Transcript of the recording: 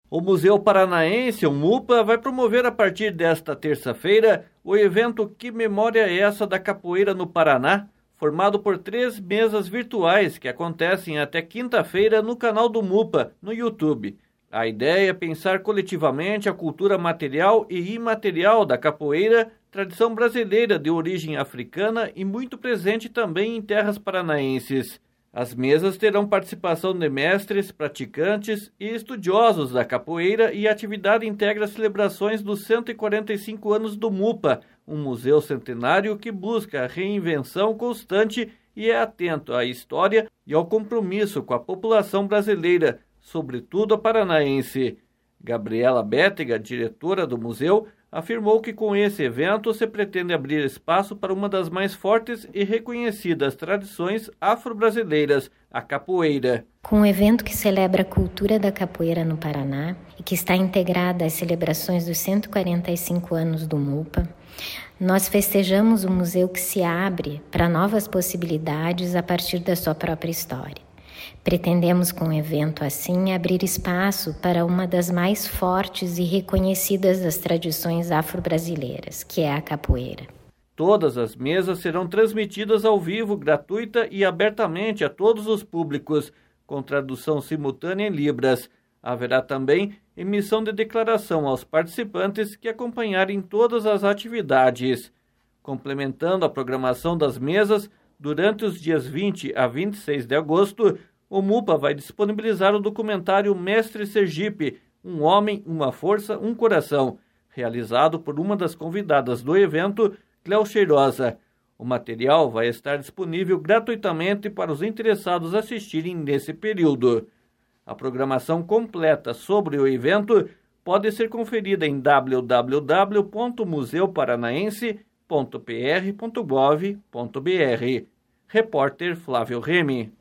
O Museu Paranaense, o MUPA, vai promover a partir desta terça-feira o evento Que Memória é Essa da Capoeira no Paraná, formado por 3 mesas virtuais que acontecem até quinta-feira no canal do MUPA, no YouTube. A ideia é pensar coletivamente a cultura material e imaterial da capoeira, tradição brasileira de origem africana e muito presente também em terras paranaenses. As mesas terão participação de mestres, praticantes e estudiosos da capoeira e a atividade integra celebrações dos 145 anos do MUPA, um museu centenário que busca a reinvenção constante e é atento à história e ao compromisso com a população brasileira, sobretudo a paranaense. Gabriela Bétega, diretora do museu, afirmou que com esse evento se pretende abrir espaço para uma das mais fortes e reconhecidas tradições afro-brasileiras, a capoeira. Com um evento que celebra a cultura da capoeira no Paraná e que está integrada às celebrações dos 145 anos do MUPA, nós festejamos um museu que se abre para novas possibilidades a partir da sua própria história. Pretendemos, com um evento assim, abrir espaço para uma das mais fortes e reconhecidas das tradições afro-brasileiras, que é a capoeira. Todas as mesas serão transmitidas ao vivo, gratuita e abertamente a todos os públicos, com tradução simultânea em Libras. Haverá também emissão de declaração aos participantes que acompanharem todas as atividades. Complementando a programação das mesas, durante os dias 20 a 26 de agosto, o MUPA vai disponibilizar o documentário Mestre Sergipe, Um Homem, Uma Força, Um Coração, realizado por uma das convidadas do evento, Cléo Cheirosa. O material vai estar disponível gratuitamente para os interessados assistirem nesse período. A programação completa sobre o evento pode ser conferida em www.museuparanaense.pr.gov.br. Repórter Flávio Remy.